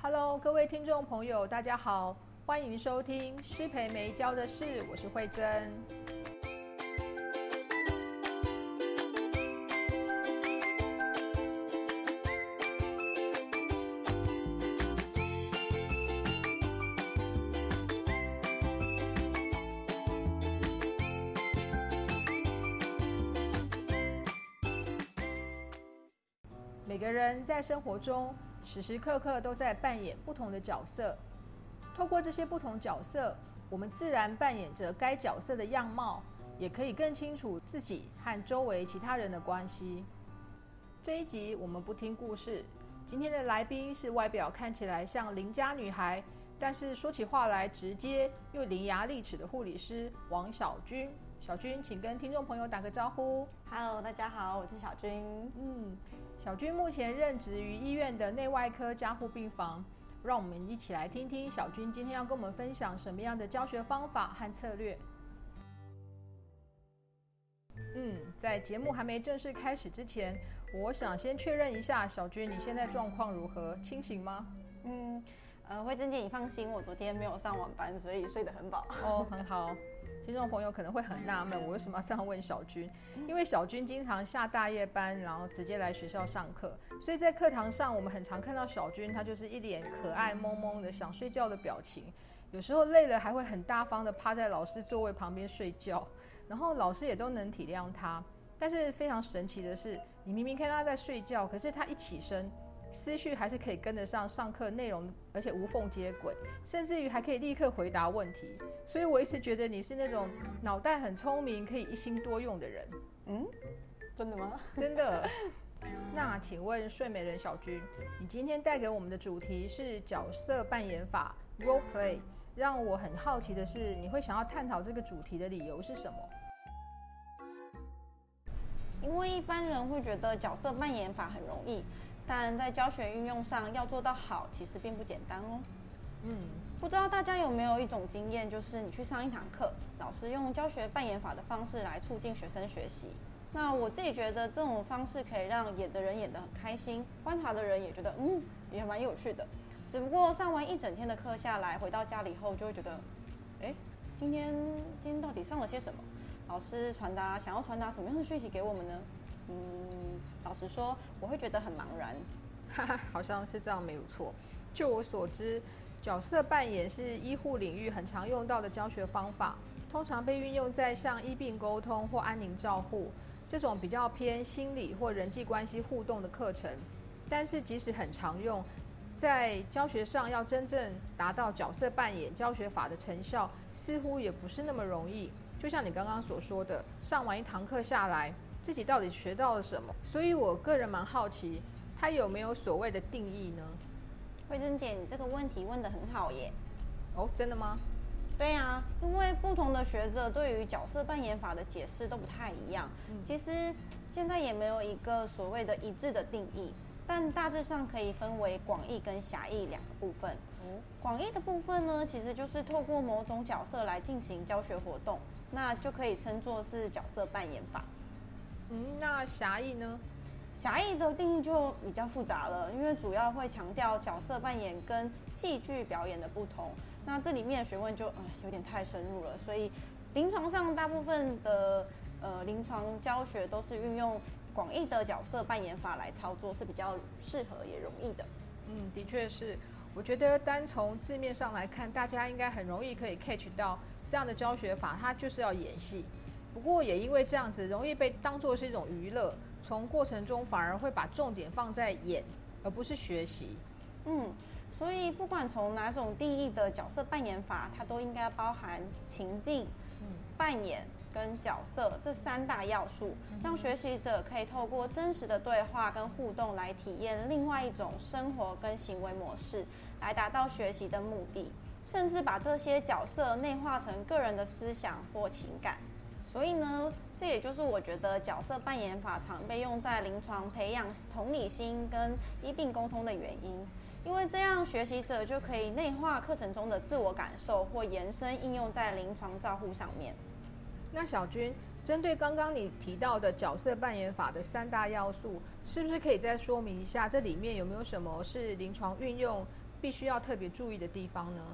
Hello， 各位听众朋友，大家好，欢迎收听师培没教的事，我是慧珍。每个人在生活中时时刻刻都在扮演不同的角色，透过这些不同角色，我们自然扮演着该角色的样貌，也可以更清楚自己和周围其他人的关系。这一集我们不听故事，今天的来宾是外表看起来像邻家女孩，但是说起话来直接又伶牙俐齿的护理师王小君。小君，请跟听众朋友打个招呼。 Hello， 大家好，我是小君。 小君目前任职于医院的内外科加护病房，让我们一起来听听小君今天要跟我们分享什么样的教学方法和策略。在节目还没正式开始之前，我想先确认一下，小君你现在状况如何？清醒吗？ 慧珍姐，你放心，我昨天没有上晚班，所以睡得很饱。 哦，很好。听众朋友可能会很纳闷，我为什么要这样问小君？因为小君经常下大夜班，然后直接来学校上课，所以在课堂上我们很常看到小君，他就是一脸可爱蒙蒙的想睡觉的表情，有时候累了还会很大方的趴在老师座位旁边睡觉，然后老师也都能体谅他。但是非常神奇的是，你明明看他在睡觉，可是他一起身，思绪还是可以跟得上上课内容，而且无缝接轨，甚至于还可以立刻回答问题。所以我一直觉得你是那种脑袋很聪明，可以一心多用的人。 真的吗？ 真的。那请问睡美人小君，你今天带给我们的主题是角色扮演法 （role play）。让我很好奇的是，你会想要探讨这个主题的理由是什么？ 因为一般人会觉得角色扮演法很容易，但在教学运用上要做到好，其实并不简单哦。不知道大家有没有一种经验，就是你去上一堂课，老师用教学扮演法的方式来促进学生学习。那我自己觉得这种方式可以让演的人演得很开心，观察的人也觉得也蛮有趣的。只不过上完一整天的课下来，回到家里后就会觉得，今天到底上了些什么？老师想要传达什么样的讯息给我们呢？老实说，我会觉得很茫然。 好像是这样，没有错。就我所知，角色扮演是医护领域很常用到的教学方法，通常被运用在像医病沟通或安宁照护这种比较偏心理或人际关系互动的课程。但是即使很常用，在教学上要真正达到角色扮演教学法的成效，似乎也不是那么容易。就像你刚刚所说的，上完一堂课下来，自己到底学到了什么？所以我个人蛮好奇，它有没有所谓的定义呢？ 慧珍姐，你这个问题问得很好耶。 哦，真的吗？ 对啊，因为不同的学者对于角色扮演法的解释都不太一样。其实现在也没有一个所谓的一致的定义，但大致上可以分为广义跟狭义两个部分。广义的部分呢，其实就是透过某种角色来进行教学活动，那就可以称作是角色扮演法。 那狭义呢？ 狭义的定义就比较复杂了，因为主要会强调角色扮演跟戏剧表演的不同。那这里面的学问就有点太深入了，所以临床上大部分的临床教学都是运用广义的角色扮演法来操作，是比较适合也容易的。 的确是。我觉得单从字面上来看，大家应该很容易可以 catch 到这样的教学法，它就是要演戏。不过也因为这样子，容易被当作是一种娱乐，从过程中反而会把重点放在演，而不是学习。 所以不管从哪种定义的角色扮演法，它都应该包含情境、扮演跟角色这三大要素，让学习者可以透过真实的对话跟互动来体验另外一种生活跟行为模式，来达到学习的目的，甚至把这些角色内化成个人的思想或情感。所以呢，这也就是我觉得角色扮演法常被用在临床培养同理心跟医病沟通的原因，因为这样学习者就可以内化课程中的自我感受，或延伸应用在临床照护上面。 那小君，针对刚刚你提到的角色扮演法的三大要素，是不是可以再说明一下，这里面有没有什么是临床运用必须要特别注意的地方呢？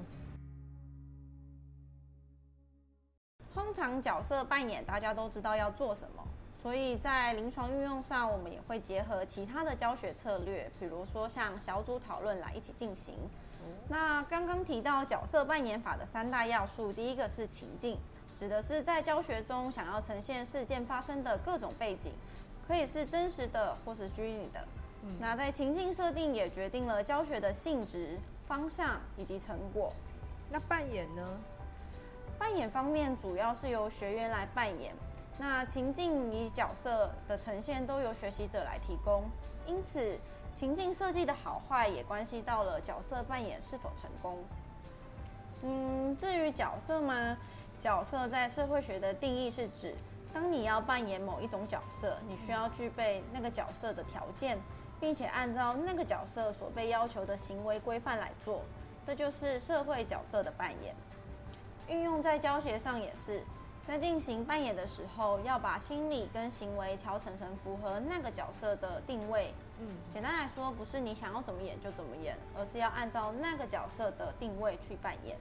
通常角色扮演大家都知道要做什么，所以在临床运用上，我们也会结合其他的教学策略，比如说像小组讨论来一起进行。那刚刚提到角色扮演法的3大要素，第一个是情境，指的是在教学中想要呈现事件发生的各种背景，可以是真实的或是虚拟的。那在情境设定也决定了教学的性质、方向以及成果。 那扮演呢？ 扮演方面主要是由学员来扮演，那情境与角色的呈现都由学习者来提供，因此情境设计的好坏也关系到了角色扮演是否成功。至于角色吗？角色在社会学的定义是指，当你要扮演某一种角色，你需要具备那个角色的条件，并且按照那个角色所被要求的行为规范来做，这就是社会角色的扮演。运用在教学上也是，在进行扮演的时候，要把心理跟行为调整成符合那个角色的定位。简单来说，不是你想要怎么演就怎么演，而是要按照那个角色的定位去扮演。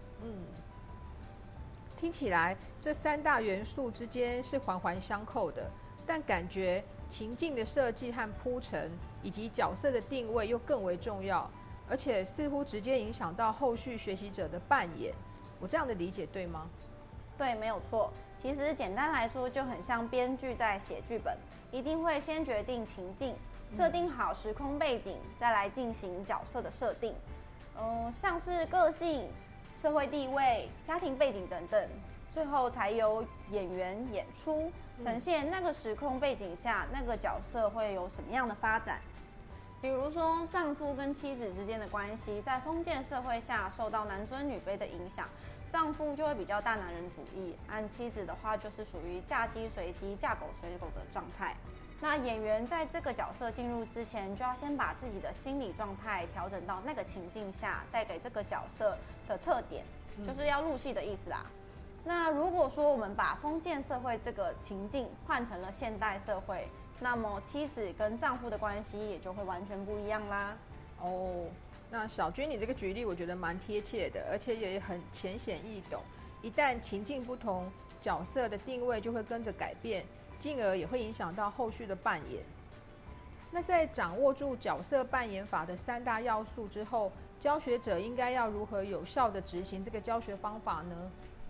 听起来这3大元素之间是环环相扣的，但感觉情境的设计和铺陈，以及角色的定位又更为重要，而且似乎直接影响到后续学习者的扮演。我这样的理解对吗？ 对，没有错。其实简单来说，就很像编剧在写剧本，一定会先决定情境，设定好时空背景，再来进行角色的设定。像是个性、社会地位、家庭背景等等，最后才由演员演出，呈现那个时空背景下那个角色会有什么样的发展。比如说，丈夫跟妻子之间的关系，在封建社会下受到男尊女卑的影响，丈夫就会比较大男人主义，按妻子的话就是属于嫁鸡随鸡、嫁狗随狗的状态。那演员在这个角色进入之前，就要先把自己的心理状态调整到那个情境下，带给这个角色的特点，就是要入戏的意思啦。那如果说我们把封建社会这个情境换成了现代社会，那么妻子跟丈夫的关系也就会完全不一样啦。 那小军你这个举例我觉得蛮贴切的，而且也很浅显易懂。一旦情境不同，角色的定位就会跟着改变，进而也会影响到后续的扮演。那在掌握住角色扮演法的3大要素之后，教学者应该要如何有效地执行这个教学方法呢？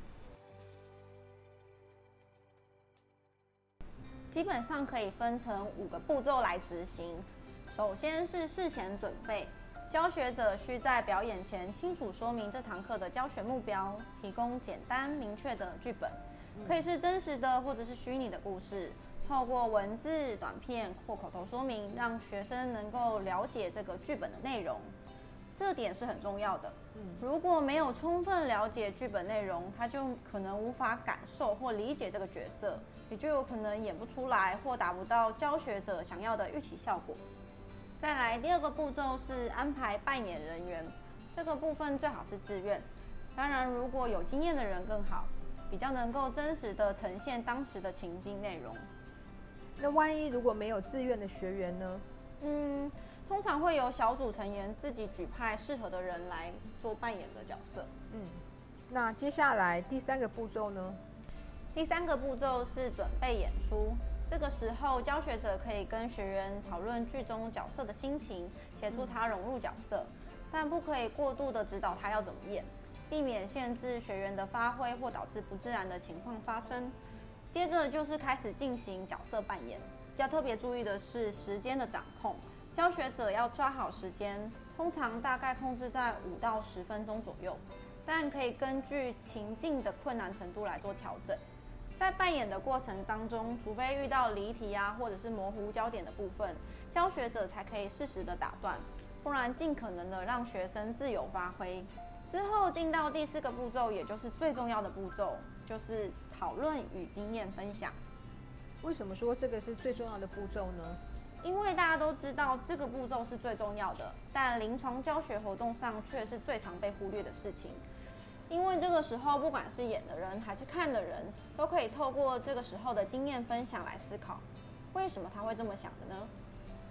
基本上可以分成5个步骤来执行。首先是事前准备，教学者需在表演前清楚说明这堂课的教学目标，提供简单明确的剧本，可以是真实的或者是虚拟的故事，透过文字、短片或口头说明，让学生能够了解这个剧本的内容。这点是很重要的。如果没有充分了解剧本内容，他就可能无法感受或理解这个角色，也就有可能演不出来或达不到教学者想要的预期效果。再来，第2个步骤是安排扮演人员，这个部分最好是自愿，当然如果有经验的人更好，比较能够真实的呈现当时的情境内容。 那万一如果没有自愿的学员呢？ 通常会由小组成员自己举派适合的人来做扮演的角色。 那接下来第3个步骤呢？ 第3个步骤是准备演出。这个时候，教学者可以跟学员讨论剧中角色的心情，协助他融入角色，但不可以过度的指导他要怎么演，避免限制学员的发挥或导致不自然的情况发生。接着就是开始进行角色扮演，要特别注意的是时间的掌控。教学者要抓好时间，通常大概控制在5到10分钟左右，但可以根据情境的困难程度来做调整。在扮演的过程当中，除非遇到离题或者是模糊焦点的部分，教学者才可以适时的打断，不然尽可能的让学生自由发挥。之后进到第4个步骤，也就是最重要的步骤，就是讨论与经验分享。 为什么说这个是最重要的步骤呢？ 因为大家都知道这个步骤是最重要的，但临床教学活动上却是最常被忽略的事情。因为这个时候，不管是演的人还是看的人，都可以透过这个时候的经验分享来思考，为什么他会这么想的呢？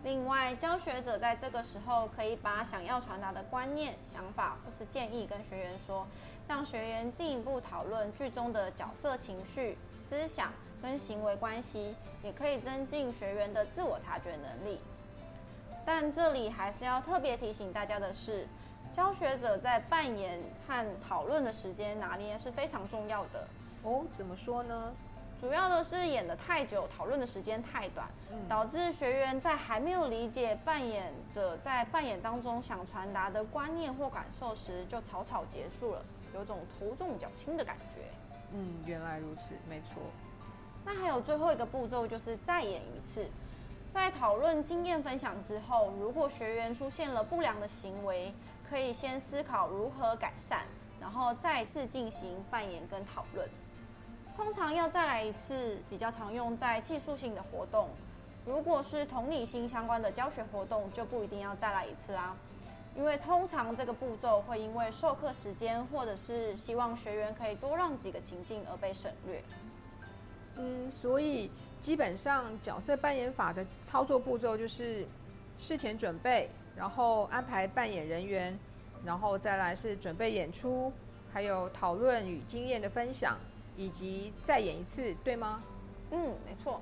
另外，教学者在这个时候可以把想要传达的观念、想法或是建议跟学员说，让学员进一步讨论剧中的角色情绪、思想跟行为关系，也可以增进学员的自我察觉能力。但这里还是要特别提醒大家的是，教学者在扮演和讨论的时间拿捏是非常重要的。 哦，怎么说呢？ 主要的是演得太久，讨论的时间太短，导致学员在还没有理解扮演者在扮演当中想传达的观念或感受时，就草草结束了，有种头重脚轻的感觉。 原来如此，没错。 那还有最后一个步骤，就是再演一次。在讨论经验分享之后，如果学员出现了不良的行为，可以先思考如何改善，然后再次进行扮演跟讨论。通常要再来一次，比较常用在技术性的活动。如果是同理心相关的教学活动，就不一定要再来一次啦。因为通常这个步骤会因为授课时间，或者是希望学员可以多让几个情境而被省略。 所以基本上角色扮演法的操作步骤就是事前准备，然后安排扮演人员，然后再来是准备演出，还有讨论与经验的分享，以及再演一次，对吗？ 没错。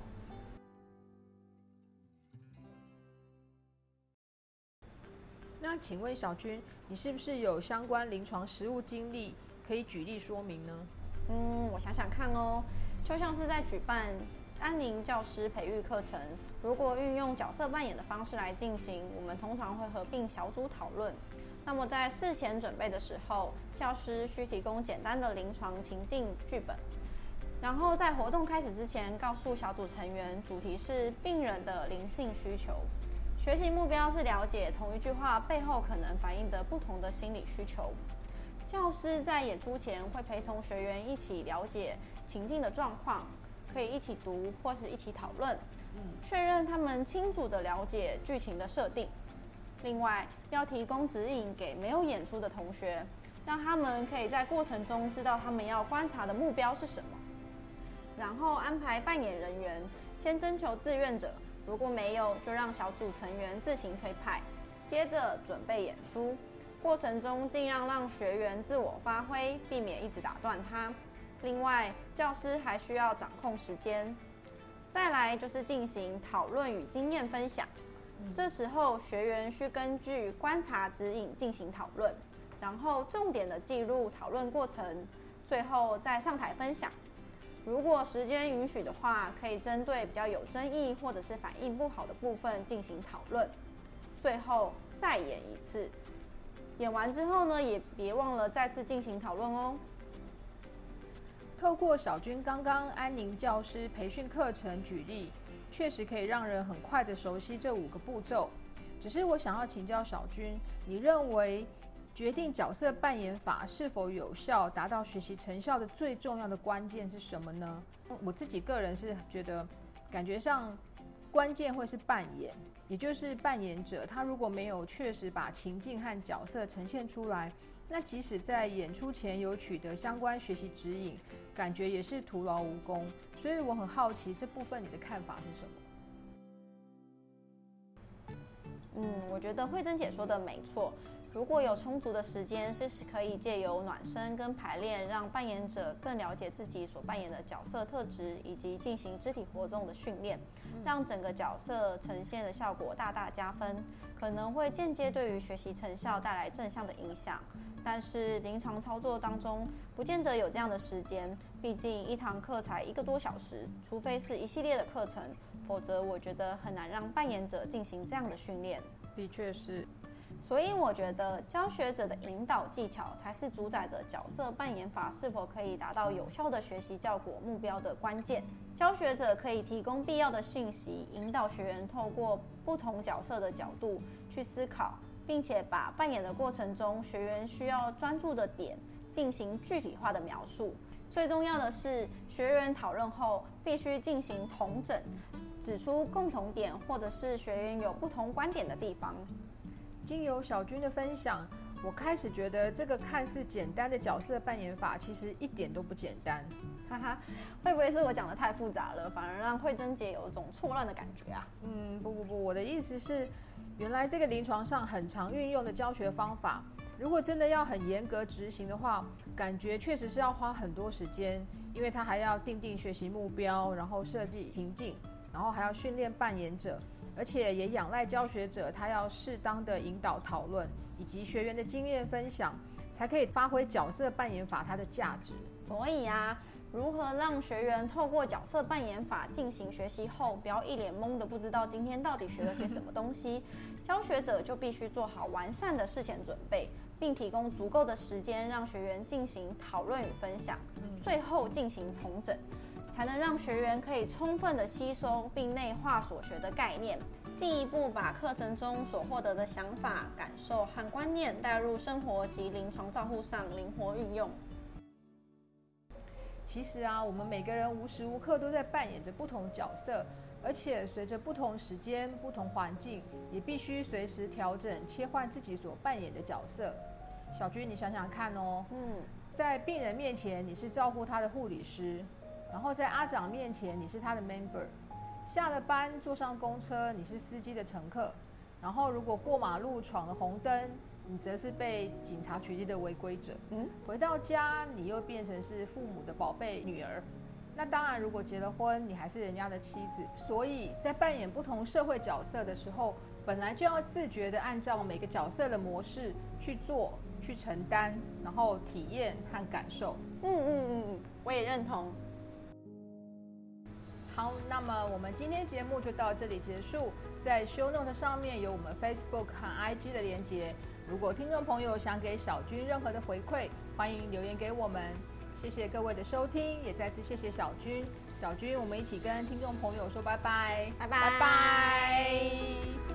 那请问小军，你是不是有相关临床实务经历可以举例说明呢？ 我想想看哦，就像是在举办安宁教师培育课程，如果运用角色扮演的方式来进行，我们通常会合并小组讨论。那么在事前准备的时候，教师需提供简单的临床情境剧本，然后在活动开始之前，告诉小组成员主题是病人的灵性需求，学习目标是了解同一句话背后可能反映的不同的心理需求。教师在演出前会陪同学员一起了解情境的状况，可以一起读或是一起讨论，确认他们清楚地了解剧情的设定。另外，要提供指引给没有演出的同学，让他们可以在过程中知道他们要观察的目标是什么。然后安排扮演人员，先征求志愿者，如果没有，就让小组成员自行推派。接着准备演出，过程中尽量让学员自我发挥，避免一直打断他。另外，教师还需要掌控时间。再来就是进行讨论与经验分享。这时候学员需根据观察指引进行讨论，然后重点的记录讨论过程，最后再上台分享。如果时间允许的话，可以针对比较有争议或者是反应不好的部分进行讨论，最后再演一次。演完之后呢，也别忘了再次进行讨论哦。 透过小军刚刚安宁教师培训课程举例，确实可以让人很快的熟悉这5个步骤。只是我想要请教小军，你认为决定角色扮演法是否有效，达到学习成效的最重要的关键是什么呢？我自己个人是觉得，感觉上关键会是扮演，也就是扮演者他如果没有确实把情境和角色呈现出来，那即使在演出前有取得相关学习指引，感觉也是徒劳无功。所以我很好奇这部分你的看法是什么？ 我觉得慧珍姐说的没错。如果有充足的时间，是可以借由暖身跟排练，让扮演者更了解自己所扮演的角色特质，以及进行肢体活动的训练，让整个角色呈现的效果大大加分，可能会间接对于学习成效带来正向的影响。但是临床操作当中，不见得有这样的时间，毕竟一堂课才1个多小时，除非是一系列的课程，否则我觉得很难让扮演者进行这样的训练。 的确是。 所以我觉得教学者的引导技巧才是主宰的角色扮演法是否可以达到有效的学习效果目标的关键。教学者可以提供必要的讯息，引导学员透过不同角色的角度去思考，并且把扮演的过程中学员需要专注的点进行具体化的描述。最重要的是，学员讨论后必须进行统整，指出共同点或者是学员有不同观点的地方。 经由小军的分享， 我开始觉得这个看似简单的角色扮演法，其实一点都不简单。 哈哈，会不会是我讲的太复杂了，反而让慧珍姐有一种错乱的感觉啊？ 不，我的意思是，原来这个临床上很常运用的教学方法，如果真的要很严格执行的话，感觉确实是要花很多时间，因为它还要定学习目标，然后设计情境，然后还要训练扮演者，而且也仰赖教学者他要适当的引导讨论，以及学员的经验分享，才可以发挥角色扮演法它的价值。 所以啊，如何让学员透过角色扮演法进行学习后，不要一脸懵的不知道今天到底学了些什么东西，教学者就必须做好完善的事前准备，并提供足够的时间让学员进行讨论与分享，最后进行统整，才能让学员可以充分的吸收并内化所学的概念，进一步把课程中所获得的想法、感受和观念带入生活及临床照护上灵活运用。 其实啊，我们每个人无时无刻都在扮演着不同角色，而且随着不同时间、不同环境，也必须随时调整、切换自己所扮演的角色。小军，你想想看哦，在病人面前你是照顾他的护理师，然后在阿长面前你是他的 member， 下了班坐上公车你是司机的乘客，然后如果过马路闯了红灯，你则是被警察取缔的违规者。回到家你又变成是父母的宝贝女儿。那当然，如果结了婚，你还是人家的妻子。所以在扮演不同社会角色的时候，本来就要自觉地按照每个角色的模式去做、去承担，然后体验和感受。 我也认同。 好，那么我们今天节目就到这里结束。在 show note 上面有我们 Facebook 和 IG 的连结。如果听众朋友想给小军任何的回馈，欢迎留言给我们。谢谢各位的收听，也再次谢谢小军。小军，我们一起跟听众朋友说拜拜， 拜拜。